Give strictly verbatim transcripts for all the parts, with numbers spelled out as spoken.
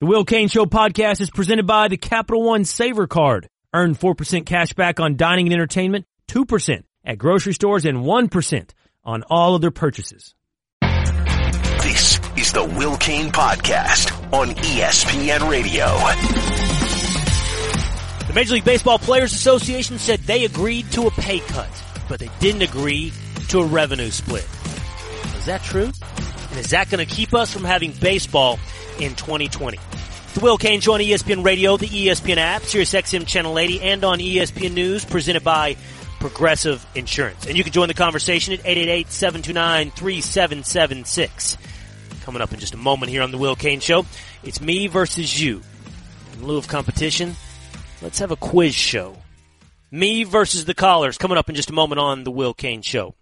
The Will Cain Show podcast is presented by the Capital One Saver Card. Earn four percent cash back on dining and entertainment, two percent at grocery stores, and one percent on all other purchases. This is the Will Cain Podcast on E S P N Radio. The Major League Baseball Players Association said they agreed to a pay cut, but they didn't agree to a revenue split. Is that true? And is that going to keep us from having baseball in twenty twenty? The Will Cain Show on E S P N Radio, the E S P N app, Sirius X M Channel eighty, and on E S P N News, presented by Progressive Insurance. And you can join the conversation at eight eight eight, seven two nine, three seven seven six. Coming up in just a moment here on the Will Cain Show, it's me versus you. In lieu of competition, let's have a quiz show. Me versus the callers, coming up in just a moment on the Will Cain Show.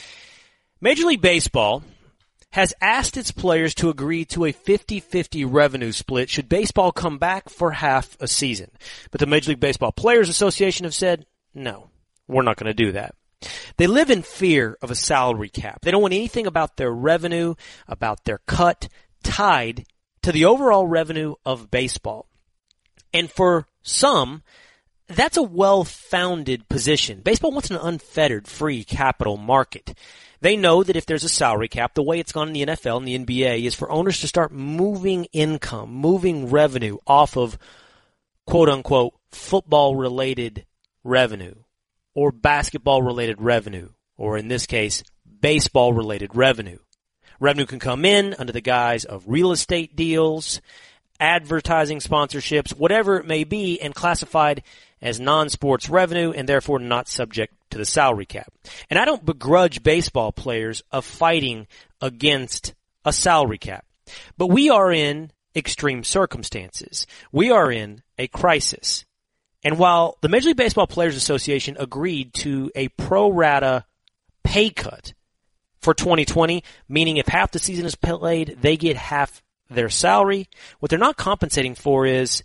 Major League Baseball has asked its players to agree to a fifty-fifty revenue split should baseball come back for half a season. But the Major League Baseball Players Association have said, no, we're not going to do that. They live in fear of a salary cap. They don't want anything about their revenue, about their cut, tied to the overall revenue of baseball. And for some, that's a well-founded position. Baseball wants an unfettered, free capital market. They know that if there's a salary cap, the way it's gone in the N F L and the N B A is for owners to start moving income, moving revenue off of quote-unquote football-related revenue or basketball-related revenue, or in this case, baseball-related revenue. Revenue can come in under the guise of real estate deals, advertising sponsorships, whatever it may be, and classified as non-sports revenue and therefore not subject to the salary cap. And I don't begrudge baseball players of fighting against a salary cap. But we are in extreme circumstances. We are in a crisis. And while the Major League Baseball Players Association agreed to a pro rata pay cut for twenty twenty, meaning if half the season is played, they get half their salary, what they're not compensating for is,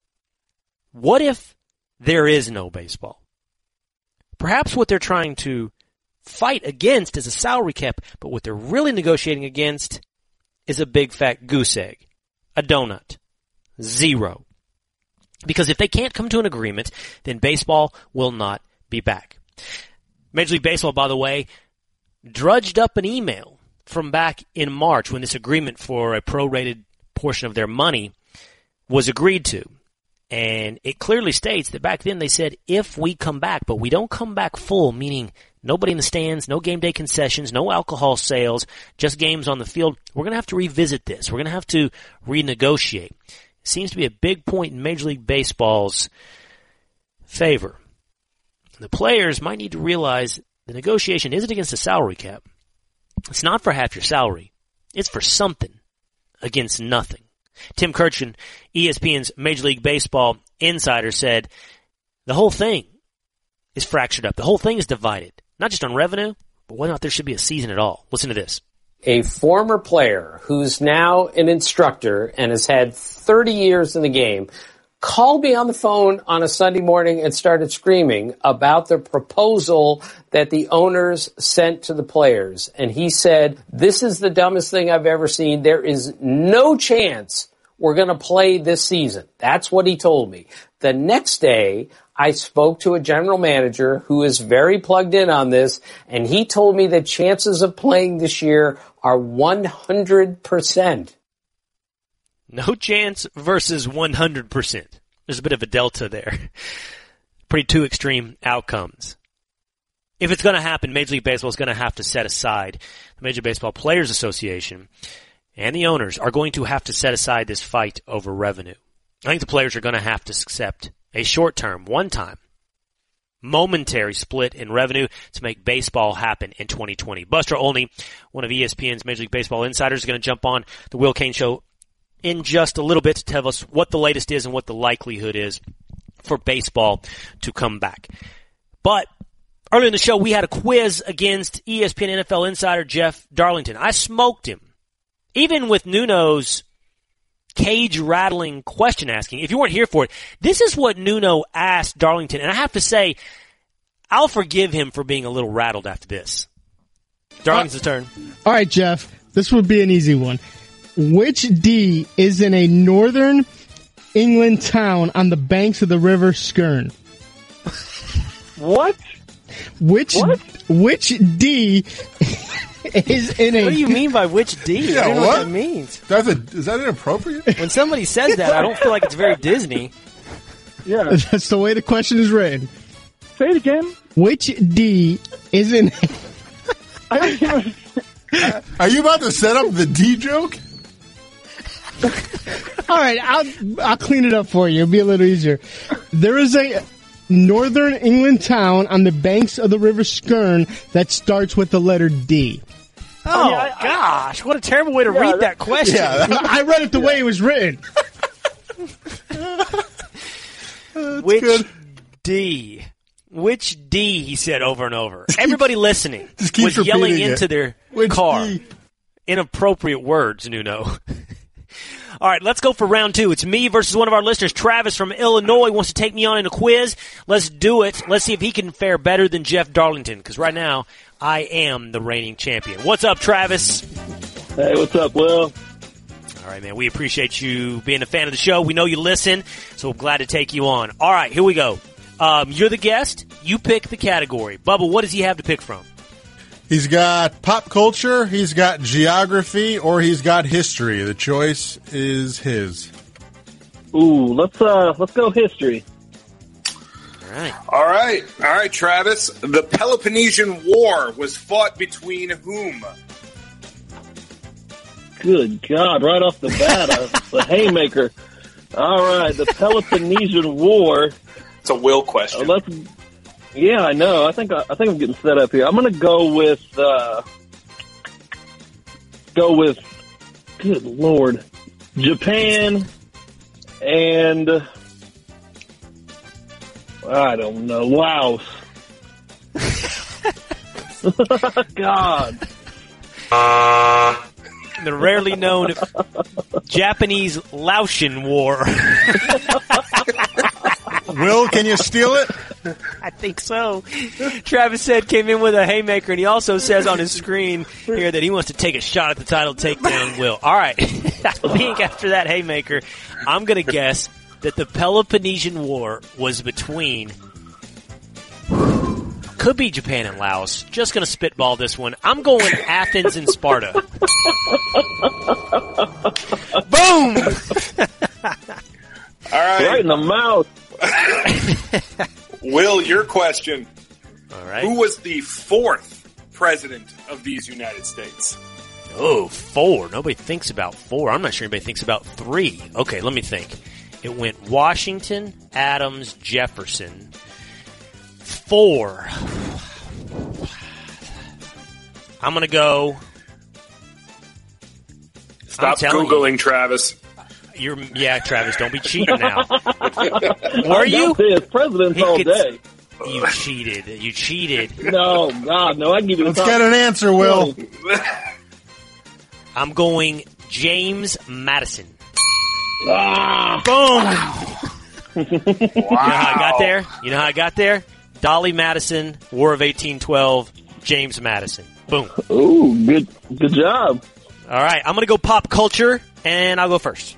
what if there is no baseball? Perhaps what they're trying to fight against is a salary cap, but what they're really negotiating against is a big fat goose egg, a donut, zero. Because if they can't come to an agreement, then baseball will not be back. Major League Baseball, by the way, drudged up an email from back in March when this agreement for a prorated portion of their money was agreed to. And it clearly states that back then they said, if we come back, but we don't come back full, meaning nobody in the stands, no game day concessions, no alcohol sales, just games on the field, we're going to have to revisit this. We're going to have to renegotiate. It seems to be a big point in Major League Baseball's favor. The players might need to realize the negotiation isn't against a salary cap. It's not for half your salary. It's for something against nothing. Tim Kurkjian, E S P N's Major League Baseball insider, said the whole thing is fractured up. The whole thing is divided, not just on revenue, but whether or not there should be a season at all. Listen to this. A former player who's now an instructor and has had thirty years in the game called me on the phone on a Sunday morning and started screaming about the proposal that the owners sent to the players. And he said, this is the dumbest thing I've ever seen. There is no chance we're going to play this season. That's what he told me. The next day, I spoke to a general manager who is very plugged in on this, and he told me the chances of playing this year are one hundred percent. No chance versus one hundred percent. There's a bit of a delta there. Pretty two extreme outcomes. If it's going to happen, Major League Baseball is going to have to set aside, the Major Baseball Players Association and the owners are going to have to set aside this fight over revenue. I think the players are going to have to accept a short-term, one-time, momentary split in revenue to make baseball happen in twenty twenty. Buster Olney, one of E S P N's Major League Baseball insiders, is going to jump on the Will Cain Show in just a little bit to tell us what the latest is and what the likelihood is for baseball to come back. But earlier in the show, we had a quiz against E S P N N F L insider Jeff Darlington. I smoked him. Even with Nuno's cage-rattling question asking, if you weren't here for it, this is what Nuno asked Darlington. And I have to say, I'll forgive him for being a little rattled after this. Darlington's uh, turn. All right, Jeff. This would be an easy one. Which D is in a northern England town on the banks of the River Skern? What? Which What? which D is in a... What do you mean by which D? Yeah, I don't know what? what that means. That's a, is that inappropriate? When somebody says that, I don't feel like it's very Disney. Yeah. That's the way the question is written. Say it again. Which D is in... I don't even... Are you about to set up the D joke? All right, I'll I'll clean it up for you. It'll be a little easier. There is a northern England town on the banks of the River Skern that starts with the letter D. Oh, yeah, I- I- gosh. What a terrible way to Yeah, read that- that question. Yeah, that- I read it the way it was written. Which good. D? Which D, he said over and over. Everybody listening just keeps was yelling repeating it. into their Which car. D? Inappropriate words, Nuno. All right, let's go for round two. It's me versus one of our listeners. Travis from Illinois wants to take me on in a quiz. Let's do it. Let's see if he can fare better than Jeff Darlington, because right now I am the reigning champion. What's up, Travis? Hey, what's up, Will? All right, man, we appreciate you being a fan of the show. We know you listen, so we're glad to take you on. All right, here we go. Um, you're the guest. You pick the category. Bubba, what does he have to pick from? He's got pop culture, he's got geography, or he's got history. The choice is his. Ooh, let's uh, let's go history. All right. All right, all right, Travis. The Peloponnesian War was fought between whom? Good God! Right off the bat, uh, the haymaker. All right, the Peloponnesian War. It's a will Uh, question. let's. Yeah, I know. I think I, I think I'm getting set up here. I'm going to go with uh, go with. Good Lord, Japan and I don't know, Laos. God. The rarely known Japanese Laotian War. Will, can you steal it? I think so. Travis said came in with a haymaker, and he also says on his screen here that he wants to take a shot at the title takedown. Will. All right. Being after that haymaker, I'm going to guess that the Peloponnesian War was between. Could be Japan and Laos. Just going to spitball this one. I'm going Athens and Sparta. Boom! All right, Right in the mouth. Will, your question. All right. Who was the fourth president of these United States? Oh, four. Nobody thinks about four. I'm not sure anybody thinks about three. Okay, let me think. It went Washington, Adams, Jefferson. Four. I'm going to go. Stop telling Googling, you. Travis. You're, yeah, Travis, don't be cheating now. Were I you? got this. Presidents He all could- day. You cheated. You cheated. No, God, no. I can give you the Let's top get an answer, Will. twenty. I'm going James Madison. Ah, Boom! You know how I got there? You know how I got there? Dolly Madison, War of eighteen twelve, James Madison. Boom. ooh, good, good job. All right, I'm going to go pop culture, and I'll go first.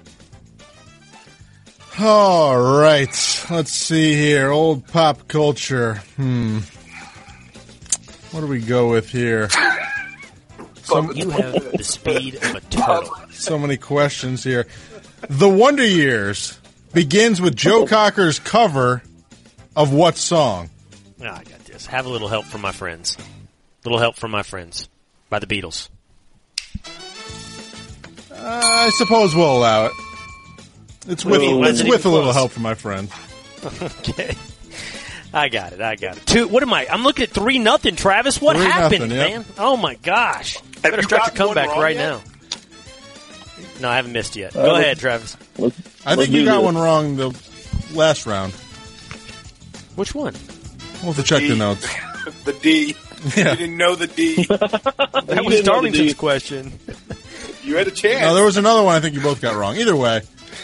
All right. Let's see here. Old pop culture. Hmm. What do we go with here? So, You have the speed of a turtle. so many questions here. The Wonder Years begins with Joe Cocker's cover of what song? Oh, I got this. Have a little help from my friends. Little help from my friends by the Beatles. Uh, I suppose we'll allow it. It's with, Ooh, it's wasn't with a even little close. help from my friend. Okay. I got it. I got it. Two. What am I? I'm looking at three nothing. Travis, what Three happened, nothing, yep. man? Oh my gosh! Have Better you start your gotten one comeback wrong right yet? now. No, I haven't missed yet. Uh, Go let's- ahead, Travis. Let's, I let's think you do got this. one wrong the last round. Which one? We'll have to check D. the notes. The D. Yeah. You didn't know the D. That You was didn't know the Darlington's D. question. You had a chance. No, there was another one I think you both got wrong. Either way.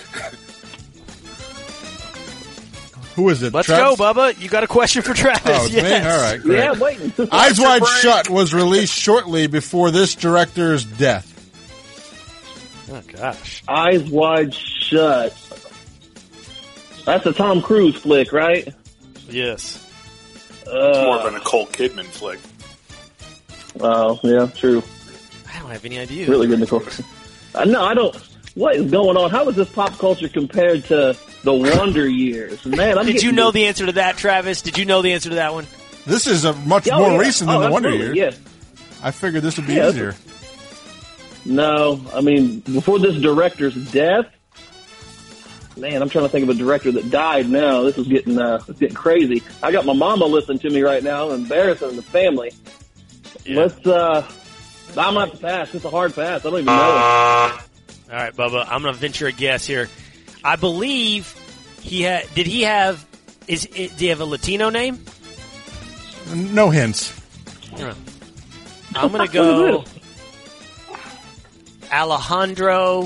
Who is it? Let's Travis? go, Bubba. You got a question for Travis? Oh, it's yes. me? All right, great. Yeah, I'm waiting. Eyes Wide brain. Shut was released shortly before this director's death. Oh, gosh. Eyes Wide Shut. That's a Tom Cruise flick, right? Yes. Uh, It's more of a Nicole Kidman flick. Oh, yeah, true. I don't have any idea. Really good, Nicole. I know, I don't. What is going on? How is this pop culture compared to the Wonder Years? Man, I'm Did you getting know this- the answer to that, Travis? Did you know the answer to that one? This is a much Oh, more yeah. recent than Oh, the Wonder absolutely, Years. Yeah. I figured this would be Yeah, easier. No, I mean, before this director's death, man, I'm trying to think of a director that died now. This is getting, uh, it's getting crazy. I got my mama listening to me right now. I'm embarrassing the family. Yeah. Let's, uh, I'm going to have to pass. It's a hard pass. I don't even know. All right, Bubba, I'm going to venture a guess here. I believe he had, did he have, is, is did he have a Latino name? No hints. I'm going to What go is this? Alejandro.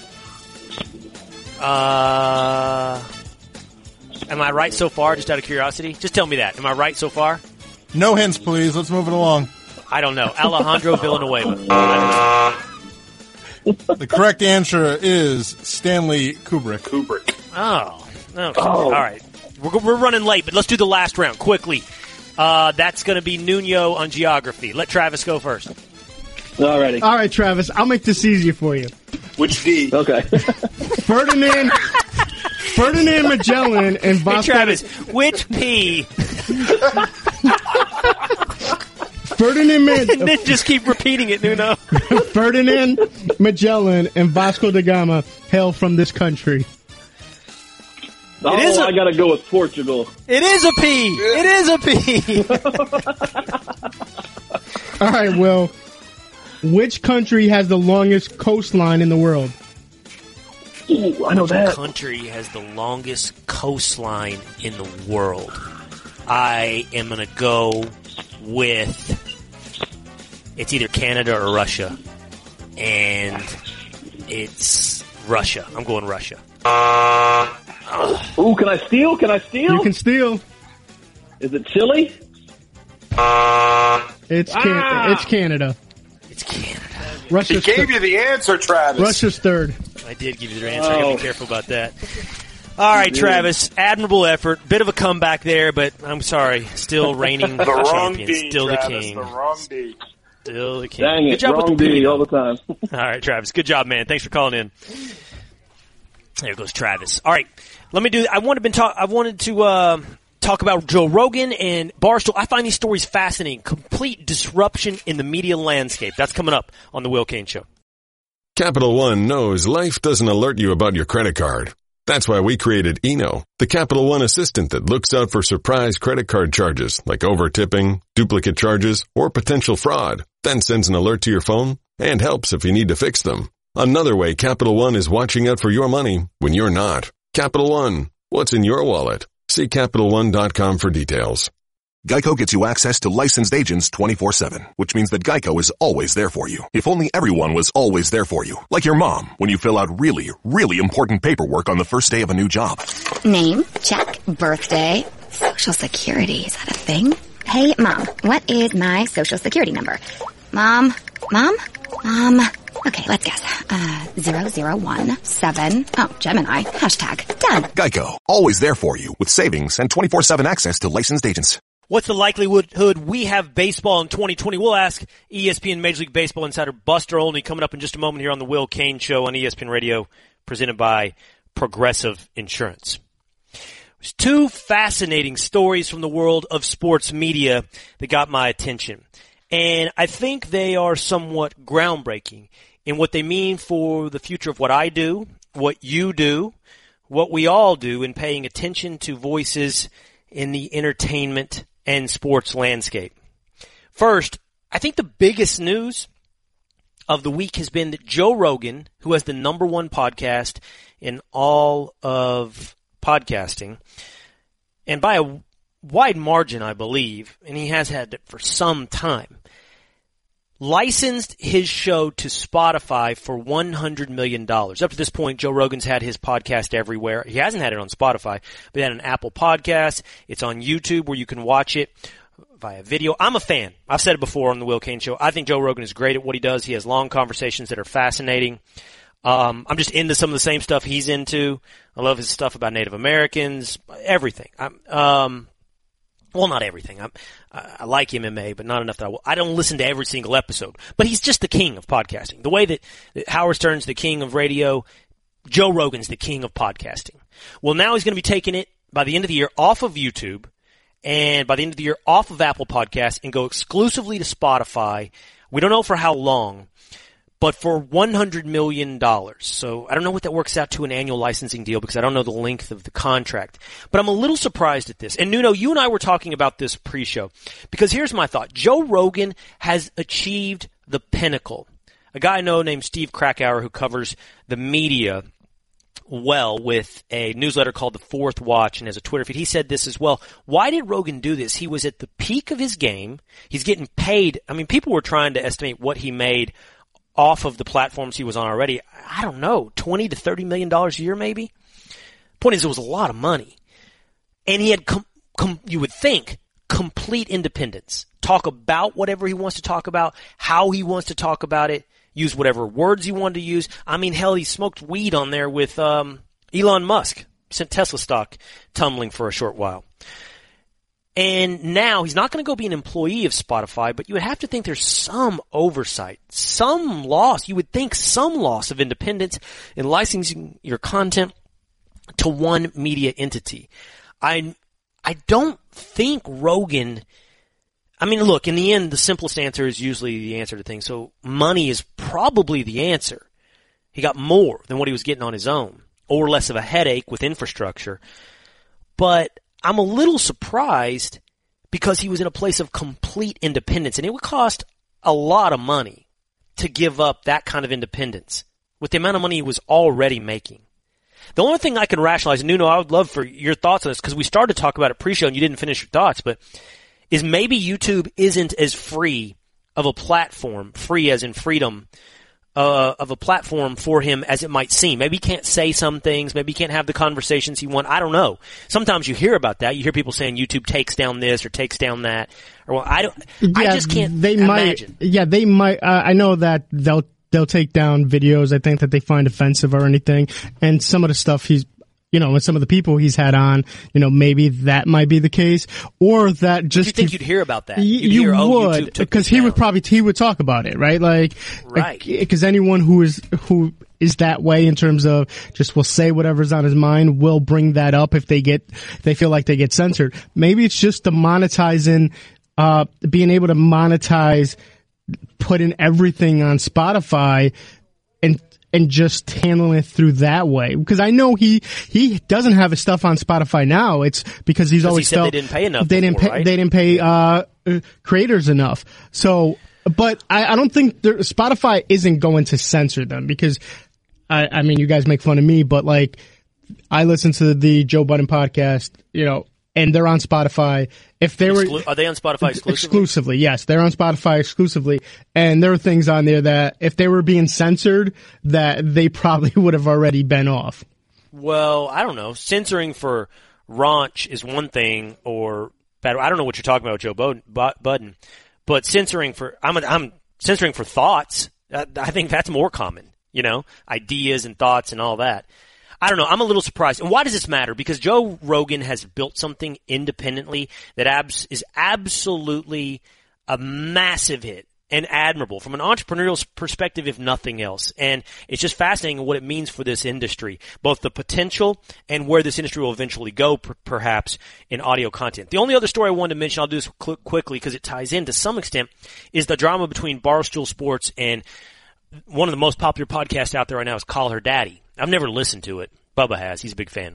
Uh, am I right so far, just out of curiosity? Just tell me that. Am I right so far? No hints, please. Let's move it along. I don't know. Alejandro Villanueva. The correct answer is Stanley Kubrick. Kubrick. Oh, okay. All right. We're, we're running late, but let's do the last round quickly. Uh, that's going to be Nuno on geography. Let Travis go first. Alrighty. All right, Travis, I'll make this easier for you. Which D? Okay. Ferdinand Ferdinand Magellan and Hey, Vasco Travis, which P? Ferdinand Ma- And then just keep repeating it, Nuno. Ferdinand Magellan and Vasco da Gama hail from this country. Oh, is a- I got to go with Portugal. It is a P. It is a P. All right, well, which country has the longest coastline in the world? Ooh, I know that. Country has the longest coastline in the world. I am going to go with, it's either Canada or Russia. And it's Russia. I'm going Russia. Ooh, can I steal? Can I steal? You can steal. Is it Chile? It's can- Ah! it's Canada. It's Canada. He Russia's, gave thir- you the answer, Travis. Russia's third. I did give you the answer. I gotta Oh. be careful about that. All right, Travis. Admirable effort. Bit of a comeback there, but I'm sorry. Still reigning The wrong champion. D, Still Travis. the king. The wrong D. Still the king. Dang Good it, job with wrong the D P. all the time. All right, Travis. Good job, man. Thanks for calling in. There goes Travis. All right, let me do. I wanted been talk. I wanted to uh, talk about Joe Rogan and Barstool. I find these stories fascinating. Complete disruption in the media landscape. That's coming up on the Will Cain Show. Capital One knows life doesn't alert you about your credit card. That's why we created Eno, the Capital One assistant that looks out for surprise credit card charges like over-tipping, duplicate charges, or potential fraud, then sends an alert to your phone and helps if you need to fix them. Another way Capital One is watching out for your money when you're not. Capital One, what's in your wallet? See Capital One dot com for details. Geico gets you access to licensed agents twenty-four seven, which means that Geico is always there for you. If only everyone was always there for you. Like your mom, when you fill out really, really important paperwork on the first day of a new job. Name, check. Birthday, social security. Is that a thing? Hey, Mom, what is my social security number? Mom? Mom? Mom? Okay, let's guess. Uh, zero zero one seven. Oh, Gemini. Hashtag. Done. Geico, always there for you with savings and twenty-four seven access to licensed agents. What's the likelihood we have baseball in twenty twenty? We'll ask E S P N Major League Baseball insider Buster Olney coming up in just a moment here on the Will Cain Show on E S P N Radio, presented by Progressive Insurance. There's two fascinating stories from the world of sports media that got my attention. And I think they are somewhat groundbreaking in what they mean for the future of what I do, what you do, what we all do in paying attention to voices in the entertainment and sports landscape. First, I think the biggest news of the week has been that Joe Rogan, who has the number one podcast in all of podcasting, and by a wide margin, I believe, and he has had it for some time, licensed his show to Spotify for one hundred million dollars. Up to this point, Joe Rogan's had his podcast everywhere. He hasn't had it on Spotify, but he had an Apple Podcast. It's on YouTube where you can watch it via video. I'm a fan. I've said it before on the Will Cain Show. I think Joe Rogan is great at what he does. He has long conversations that are fascinating. Um, I'm just into some of the same stuff he's into. I love his stuff about Native Americans, everything. I'm, um, well, not everything. I'm, I like M M A, but not enough that I will. I don't listen to every single episode. But he's just the king of podcasting. The way that, that Howard Stern's the king of radio, Joe Rogan's the king of podcasting. Well, now he's going to be taking it by the end of the year off of YouTube and by the end of the year off of Apple Podcasts and go exclusively to Spotify. We don't know for how long, but for one hundred million dollars. So I don't know what that works out to an annual licensing deal because I don't know the length of the contract. But I'm a little surprised at this. And Nuno, you and I were talking about this pre-show because here's my thought. Joe Rogan has achieved the pinnacle. A guy I know named Steve Krakauer who covers the media well with a newsletter called The Fourth Watch and has a Twitter feed. He said this as well. Why did Rogan do this? He was at the peak of his game. He's getting paid. I mean, people were trying to estimate what he made off of the platforms he was on already. I don't know, twenty to thirty million dollars a year maybe? Point is, it was a lot of money. And he had, com- com- you would think, complete independence. Talk about whatever he wants to talk about, how he wants to talk about it, use whatever words he wanted to use. I mean, hell, he smoked weed on there with um, Elon Musk, sent Tesla stock tumbling for a short while. And now he's not going to go be an employee of Spotify, but you would have to think there's some oversight, some loss. You would think some loss of independence in licensing your content to one media entity. I, I don't think Rogan, I mean, look, in the end, the simplest answer is usually the answer to things. So money is probably the answer. He got more than what he was getting on his own, or less of a headache with infrastructure. But I'm a little surprised because he was in a place of complete independence, and it would cost a lot of money to give up that kind of independence with the amount of money he was already making. The only thing I can rationalize, and Nuno, I would love for your thoughts on this because we started to talk about it pre-show and you didn't finish your thoughts, but is maybe YouTube isn't as free of a platform, free as in freedom, Uh, of a platform for him as it might seem. Maybe he can't say some things. Maybe he can't have the conversations he wants. I don't know. Sometimes you hear about that. You hear people saying YouTube takes down this or takes down that. Or well, I don't. Yeah, I just can't they imagine. Might, yeah, they might. Uh, I know that they'll they'll take down videos. I think that they find offensive or anything. And some of the stuff he's, you know, with some of the people he's had on, you know, maybe that might be the case, or that just you think he, you'd hear about that? You'd you hear, would, oh, because he would probably he would talk about it, right? Like, right? Because anyone who is who is that way in terms of just will say whatever's on his mind will bring that up if they get they feel like they get censored. Maybe it's just the monetizing, uh, being able to monetize, putting everything on Spotify, and. And just handling it through that way, because I know he he doesn't have his stuff on Spotify now. It's because he's always he said felt they didn't pay enough. They didn't before, pay. Right? They didn't pay uh, uh, creators enough. So, but I, I don't think there, Spotify isn't going to censor them because I, I mean, you guys make fun of me, but like I listen to the Joe Budden podcast, you know. And they're on Spotify. If they were, Exclu- are they on Spotify exclusively? Exclusively, yes, they're on Spotify exclusively. And there are things on there that, if they were being censored, that they probably would have already been off. Well, I don't know. Censoring for raunch is one thing, or bad. I don't know what you're talking about, Joe Budden. But censoring for, I'm, I'm censoring for thoughts. I think that's more common. You know, ideas and thoughts and all that. I don't know. I'm a little surprised. And why does this matter? Because Joe Rogan has built something independently that abs- is absolutely a massive hit and admirable from an entrepreneurial perspective, if nothing else. And it's just fascinating what it means for this industry, both the potential and where this industry will eventually go, per- perhaps, in audio content. The only other story I wanted to mention, I'll do this cl- quickly because it ties in to some extent, is the drama between Barstool Sports and one of the most popular podcasts out there right now is Call Her Daddy. I've never listened to it. Bubba has. He's a big fan.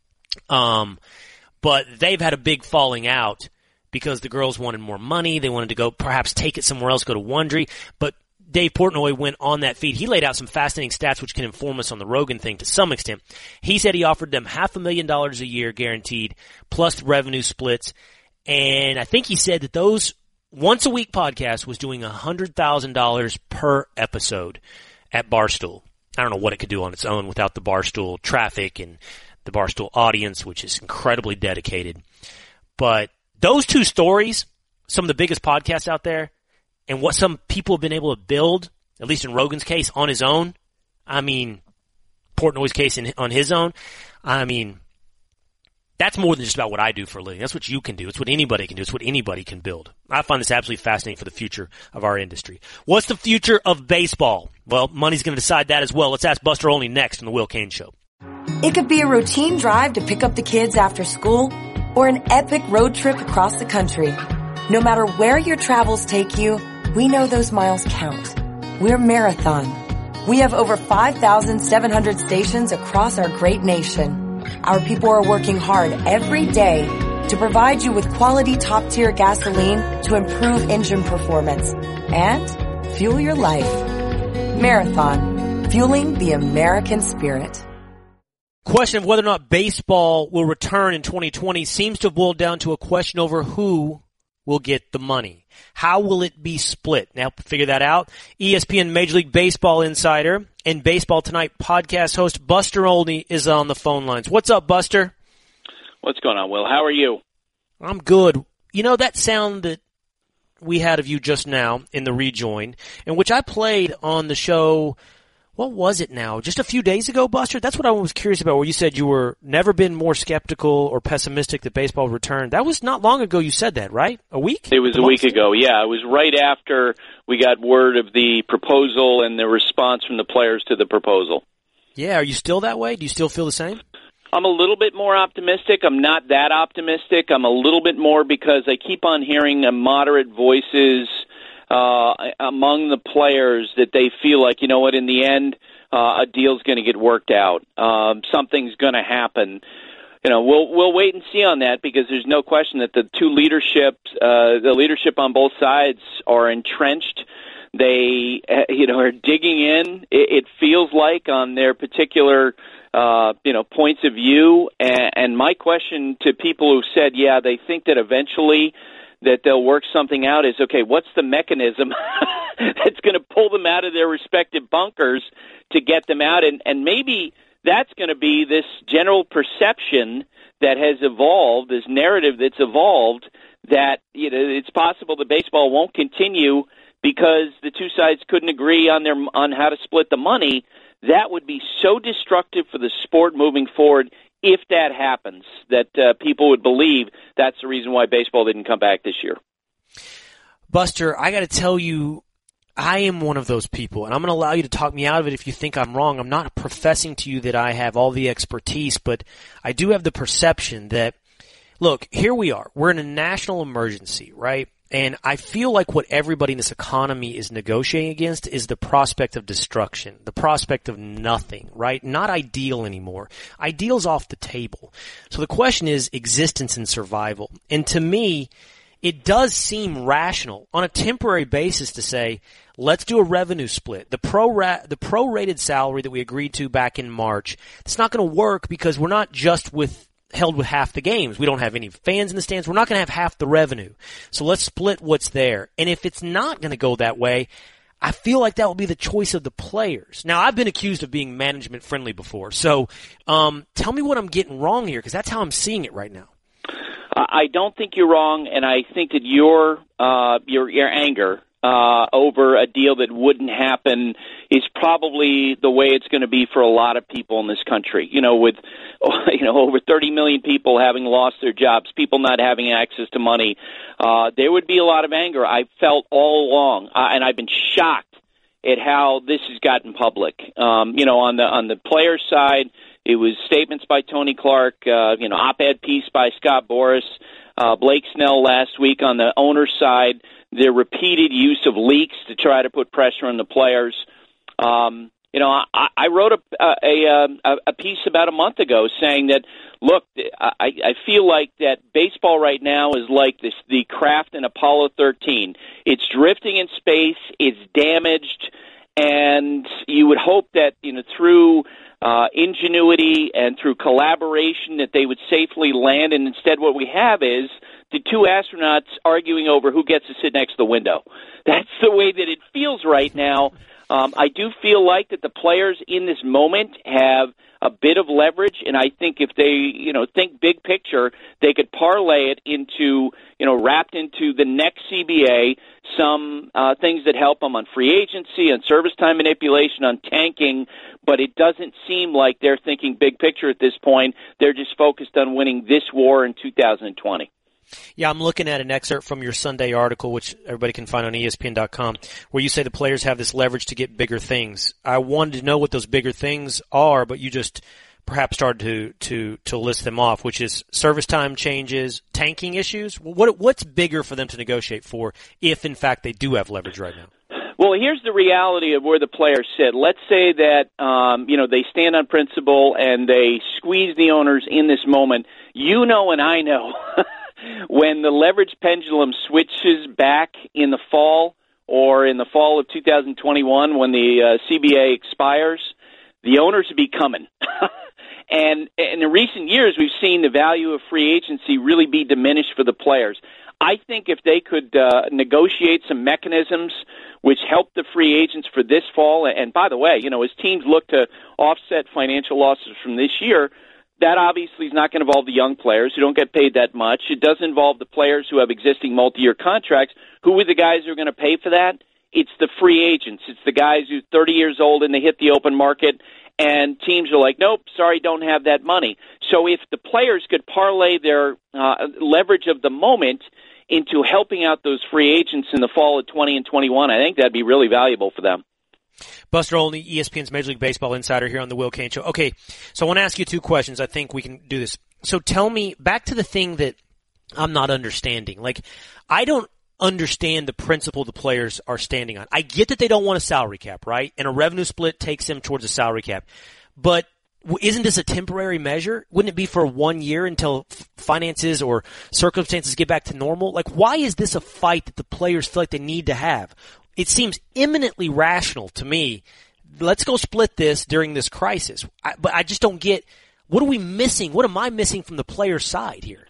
Um, but they've had a big falling out because the girls wanted more money. They wanted to go perhaps take it somewhere else, go to Wondery. But Dave Portnoy went on that feed. He laid out some fascinating stats which can inform us on the Rogan thing to some extent. He said he offered them half a million dollars a year guaranteed, plus revenue splits. And I think he said that those once a week podcast was doing one hundred thousand dollars per episode at Barstool. I don't know what it could do on its own without the Barstool traffic and the Barstool audience, which is incredibly dedicated. But those two stories, some of the biggest podcasts out there, and what some people have been able to build, at least in Rogan's case, on his own, I mean, Portnoy's case in, on his own, I mean, that's more than just about what I do for a living. That's what you can do. It's what anybody can do. It's what anybody can build. I find this absolutely fascinating for the future of our industry. What's the future of baseball? Well, money's going to decide that as well. Let's ask Buster Olney next on The Will Cain Show. It could be a routine drive to pick up the kids after school or an epic road trip across the country. No matter where your travels take you, we know those miles count. We're Marathon. We have over five thousand seven hundred stations across our great nation. Our people are working hard every day to provide you with quality top-tier gasoline to improve engine performance and fuel your life. Marathon, fueling the American spirit. Question of whether or not baseball will return in twenty twenty seems to have boiled down to a question over who will get the money. How will it be split? Now, to figure that out, E S P N Major League Baseball insider and Baseball Tonight podcast host Buster Olney is on the phone lines. What's up, Buster? What's going on, Will? How are you? I'm good. You know, that sound that we had of you just now in the rejoin, in which I played on the show, what was it now? Just a few days ago, Buster? That's what I was curious about, where you said you were never been more skeptical or pessimistic that baseball would return. That was not long ago you said that, right? A week? It was a week ago, yeah. It was right after we got word of the proposal and the response from the players to the proposal. Yeah, are you still that way? Do you still feel the same? I'm a little bit more optimistic. I'm not that optimistic. I'm a little bit more because I keep on hearing uh, moderate voices uh, among the players that they feel like, you know what, in the end, uh, a deal's going to get worked out. Um, something's going to happen. You know, we'll we'll wait and see on that, because there's no question that the two leaderships, uh, the leadership on both sides, are entrenched. They, you know, are digging in. It, it feels like on their particular, uh, you know, points of view. And, and my question to people who said, yeah, they think that eventually that they'll work something out is, okay, what's the mechanism that's going to pull them out of their respective bunkers to get them out? And, and maybe that's going to be this general perception that has evolved, this narrative that's evolved, that, you know, it's possible that baseball won't continue because the two sides couldn't agree on their on how to split the money. That would be so destructive for the sport moving forward if that happens, that uh, people would believe that's the reason why baseball didn't come back this year. Buster, I got to tell you, I am one of those people, and I'm going to allow you to talk me out of it if you think I'm wrong. I'm not professing to you that I have all the expertise, but I do have the perception that, look, here we are. We're in a national emergency, right? And I feel like what everybody in this economy is negotiating against is the prospect of destruction, the prospect of nothing, right? Not ideal anymore. Ideal's off the table. So the question is existence and survival. And to me, it does seem rational on a temporary basis to say, let's do a revenue split. The pro the prorated salary that we agreed to back in March, it's not going to work because we're not just with held with half the games. We don't have any fans in the stands. We're not going to have half the revenue. So let's split what's there. And if it's not going to go that way, I feel like that will be the choice of the players. Now, I've been accused of being management friendly before. So um, tell me what I'm getting wrong here, because that's how I'm seeing it right now. I don't think you're wrong, and I think that your uh, your your anger uh, over a deal that wouldn't happen is probably the way it's going to be for a lot of people in this country. You know, with you know over thirty million people having lost their jobs, people not having access to money, uh, there would be a lot of anger. I felt all along, uh, and I've been shocked at how this has gotten public. Um, you know, on the on the player side, it was statements by Tony Clark, uh, you know, op-ed piece by Scott Boras, uh, Blake Snell last week. On the owner side, their repeated use of leaks to try to put pressure on the players. Um, you know, I, I wrote a, a, a, a piece about a month ago saying that, look, I, I feel like that baseball right now is like this, the craft in Apollo thirteen. It's drifting in space, it's damaged, and you would hope that, you know, through uh, ingenuity and through collaboration that they would safely land, and instead what we have is the two astronauts arguing over who gets to sit next to the window. That's the way that it feels right now. Uh, Um, I do feel like that the players in this moment have a bit of leverage, and I think if they, you know, think big picture, they could parlay it into, you know, wrapped into the next C B A, some uh, things that help them on free agency, on service time manipulation, on tanking, but it doesn't seem like they're thinking big picture at this point. They're just focused on winning this war in two thousand twenty. Yeah, I'm looking at an excerpt from your Sunday article, which everybody can find on E S P N dot com, where you say the players have this leverage to get bigger things. I wanted to know what those bigger things are, but you just perhaps started to to to list them off, which is service time changes, tanking issues. What what's bigger for them to negotiate for if, in fact, they do have leverage right now? Well, here's the reality of where the players sit. Let's say that um, you know they stand on principle and they squeeze the owners in this moment. You know, and I know. When the leverage pendulum switches back in the fall or in the fall of two thousand twenty-one when the uh, C B A expires, the owners will be coming. and, and in recent years, we've seen the value of free agency really be diminished for the players. I think if they could uh, negotiate some mechanisms which help the free agents for this fall, and by the way, you know, as teams look to offset financial losses from this year, that obviously is not going to involve the young players who don't get paid that much. It does involve the players who have existing multi-year contracts. Who are the guys who are going to pay for that? It's the free agents. It's the guys who are thirty years old and they hit the open market, and teams are like, nope, sorry, don't have that money. So if the players could parlay their uh, leverage of the moment into helping out those free agents in the fall of twenty and twenty-one, I think that'd be really valuable for them. Buster Olney, E S P N's Major League Baseball insider here on the Will Cain Show. Okay, so I want to ask you two questions. I think we can do this. So tell me, back to the thing that I'm not understanding. Like, I don't understand the principle the players are standing on. I get that they don't want a salary cap, right? And a revenue split takes them towards a salary cap. But isn't this a temporary measure? Wouldn't it be for one year until finances or circumstances get back to normal? Like, why is this a fight that the players feel like they need to have? It seems eminently rational to me. Let's go split this during this crisis. I, but I just don't get, what are we missing? What am I missing from the player's side here?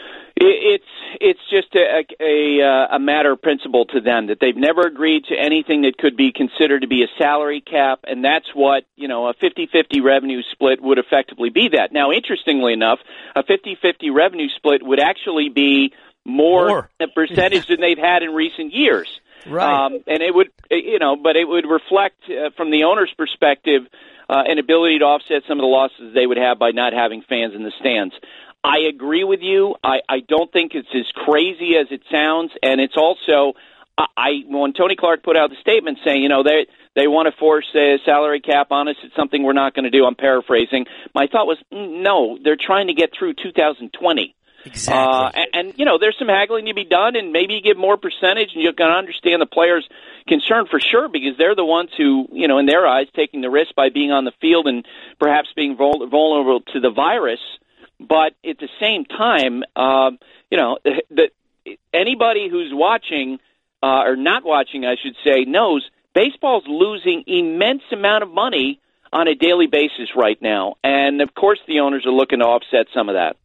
It's it's just a, a, a matter of principle to them that they've never agreed to anything that could be considered to be a salary cap, and that's what, you know, a fifty-fifty revenue split would effectively be that. Now, interestingly enough, a fifty-fifty revenue split would actually be more, more. a percentage than they've had in recent years. Right. Um, and it would, you know, but it would reflect uh, from the owner's perspective uh, an ability to offset some of the losses they would have by not having fans in the stands. I agree with you. I, I don't think it's as crazy as it sounds, and it's also, I, I when Tony Clark put out the statement saying, you know, they they want to force a salary cap on us, it's something we're not going to do. I'm paraphrasing. My thought was, no, they're trying to get through two thousand twenty. Exactly. Uh, and, and, you know, there's some haggling to be done, and maybe you give more percentage, and you're going to understand the players' concern for sure, because they're the ones who, you know, in their eyes, taking the risk by being on the field and perhaps being vul- vulnerable to the virus. But at the same time, um, you know, the, the, anybody who's watching, uh, or not watching, I should say, knows baseball's losing immense amount of money on a daily basis right now. And, of course, the owners are looking to offset some of that.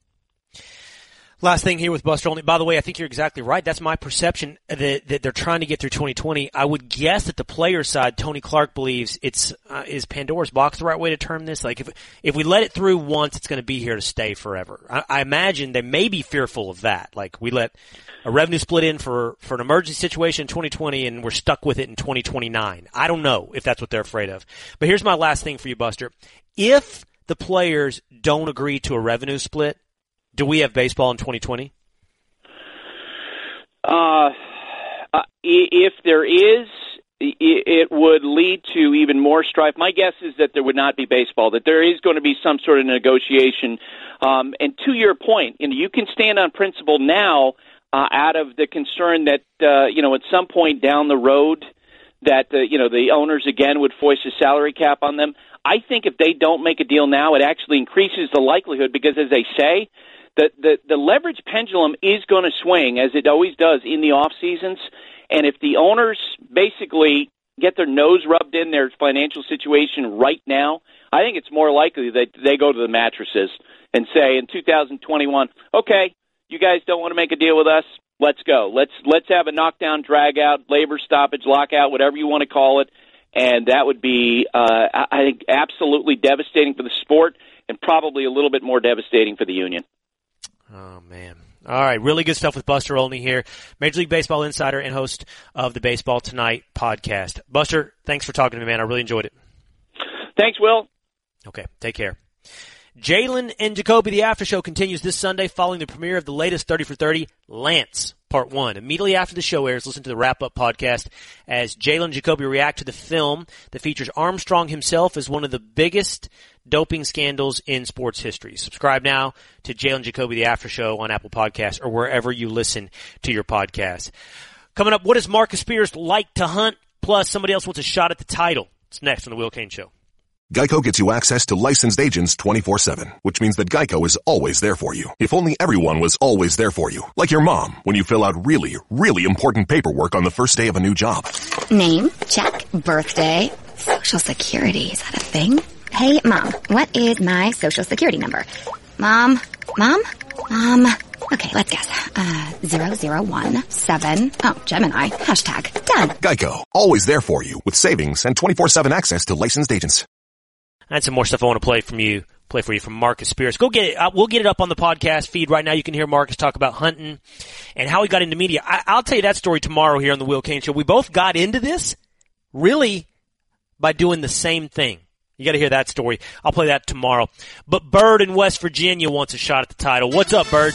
Last thing here with Buster Olney. By the way, I think you're exactly right. That's my perception that, that they're trying to get through twenty twenty. I would guess that the player side, Tony Clark believes it's uh, is Pandora's box the right way to term this? Like if if we let it through once, it's going to be here to stay forever. I, I imagine they may be fearful of that. Like we let a revenue split in for for an emergency situation in twenty twenty, and we're stuck with it in twenty twenty-nine. I don't know if that's what they're afraid of. But here's my last thing for you, Buster. If the players don't agree to a revenue split, do we have baseball in twenty twenty? Uh, uh, if there is, it would lead to even more strife. My guess is that there would not be baseball, that there is going to be some sort of negotiation. Um, and to your point, you know, you can stand on principle now uh, out of the concern that, uh, you know, at some point down the road that, uh, you know, the owners again would foist a salary cap on them. I think if they don't make a deal now, it actually increases the likelihood because, as they say, The, the the leverage pendulum is going to swing, as it always does in the off seasons. And if the owners basically get their nose rubbed in their financial situation right now, I think it's more likely that they go to the mattresses and say in two thousand twenty-one, okay, you guys don't want to make a deal with us, let's go. Let's let's have a knockdown, drag out, labor stoppage, lockout, whatever you want to call it, and that would be, uh, I think, absolutely devastating for the sport and probably a little bit more devastating for the union. Oh, man. All right, really good stuff with Buster Olney here, Major League Baseball insider and host of the Baseball Tonight podcast. Buster, thanks for talking to me, man. I really enjoyed it. Thanks, Will. Okay, take care. Jalen and Jacoby, the after show continues this Sunday following the premiere of the latest thirty for thirty, Lance, Part one. Immediately after the show airs, listen to the wrap-up podcast as Jalen and Jacoby react to the film that features Armstrong himself as one of the biggest doping scandals in sports history. Subscribe now to Jalen and Jacoby, the after show on Apple Podcasts or wherever you listen to your podcasts. Coming up, what does Marcus Spears like to hunt? Plus, somebody else wants a shot at the title. It's next on the Will Cain Show. Geico gets you access to licensed agents twenty-four seven, which means that Geico is always there for you. If only everyone was always there for you. Like your mom, when you fill out really, really important paperwork on the first day of a new job. Name, check. Birthday, social security, is that a thing? Hey, Mom, what is my social security number? Mom? Mom? Mom? Okay, let's guess. Uh, zero zero one seven. Oh, Gemini. Hashtag. Done. Geico, always there for you with savings and twenty-four seven access to licensed agents. I had some more stuff I want to play from you, play for you from Marcus Spears. Go get it. Uh, we'll get it up on the podcast feed right now. You can hear Marcus talk about hunting and how he got into media. I, I'll tell you that story tomorrow here on the Will Cain Show. We both got into this really by doing the same thing. You got to hear that story. I'll play that tomorrow. But Bird in West Virginia wants a shot at the title. What's up, Bird?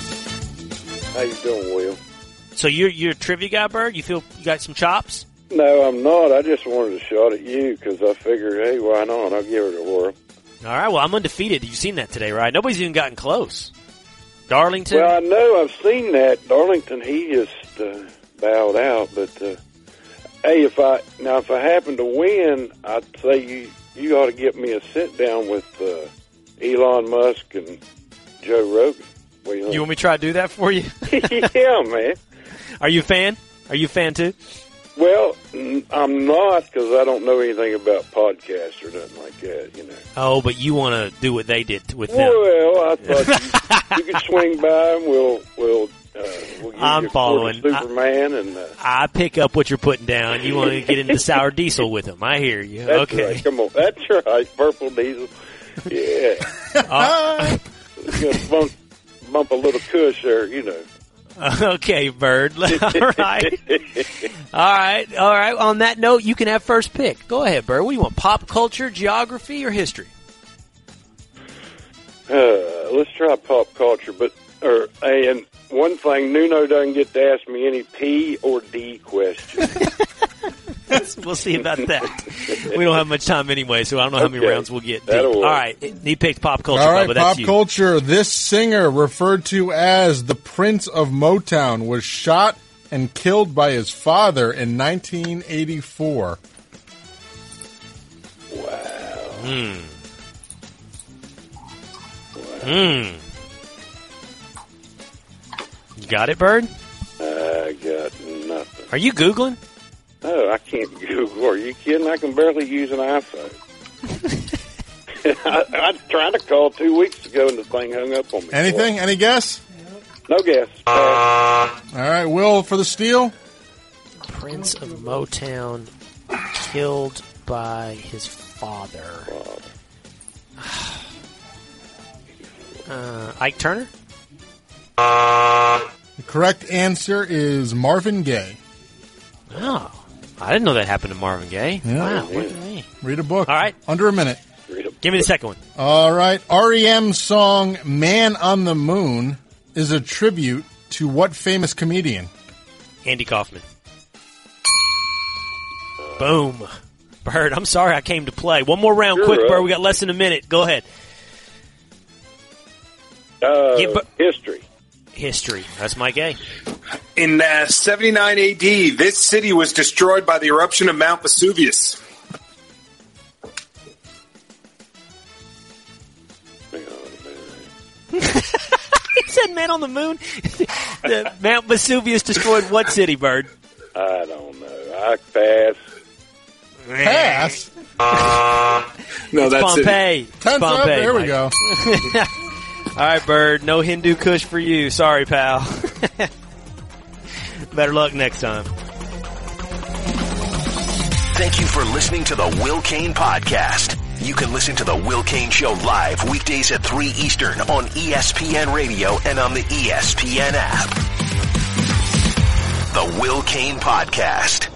How you doing, Will? So you're you're a trivia guy, Bird? You feel you got some chops? No, I'm not. I just wanted a shot at you because I figured, hey, why not? I'll give it a whirl. All right, well, I'm undefeated. You've seen that today, right? Nobody's even gotten close. Darlington? Well, I know. I've seen that. Darlington, he just uh, bowed out. But, uh, hey, if I now if I happen to win, I'd say you, you ought to get me a sit-down with uh, Elon Musk and Joe Rogan. What do you, you want me to try to do that for you? Yeah, man. Are you a fan? Are you a fan, too? Well, I'm not because I don't know anything about podcasts or nothing like that, you know. Oh, but you want to do what they did with them. Well, I thought you, you could swing by and we'll, we'll, uh, we'll give I'm you following. Superman. I, and uh, I pick up what you're putting down. You want to get into the sour diesel with them. I hear you. That's okay. Right. Come on. That's right. Purple diesel. Yeah. uh, Gonna bump, bump a little cush there, you know. Okay, Bird. All right. All right. All right. On that note, you can have first pick. Go ahead, Bird. What do you want? Pop culture, geography, or history? Uh, let's try pop culture. But or and one thing, Nuno doesn't get to ask me any P or D questions. We'll see about that. We don't have much time anyway, so I don't know how many Okay. rounds we'll get. That'll All work. right. He picked pop culture, All right, Bubba. pop That's you. culture. This singer, referred to as the Prince of Motown, was shot and killed by his father in nineteen eighty-four. Wow. Hmm. Hmm. You got it, Bird? I got nothing. Are you Googling? No, I can't Google. Are you kidding? I can barely use an iPhone. I, I tried to call two weeks ago and the thing hung up on me. Anything? Any guess? No guess. Uh, All right, Will for the steal. Prince of Motown killed by his father. Uh, Ike Turner? The correct answer is Marvin Gaye. Oh, I didn't know that happened to Marvin Gaye. Yeah. Wow, look at me. Read a book. All right. Under a minute. Give me the second one. All right. R E M's song Man on the Moon is a tribute to what famous comedian? Andy Kaufman. Boom. Bird, I'm sorry I came to play. One more round, You're quick, right. Bird. We got less than a minute. Go ahead. uh, Yeah, but- history. History. That's Mike A. In uh, seventy-nine A D, this city was destroyed by the eruption of Mount Vesuvius. He said man on the moon. The Mount Vesuvius destroyed what city, Bird? I don't know. I pass. Pass. No, It's that's Pompeii. it. It's Tense up. Pompeii, There we Mike. go. All right, Bird. No Hindu Kush for you. Sorry, pal. Better luck next time. Thank you for listening to the Will Cain Podcast. You can listen to the Will Cain Show live weekdays at three Eastern on E S P N Radio and on the E S P N app. The Will Cain Podcast.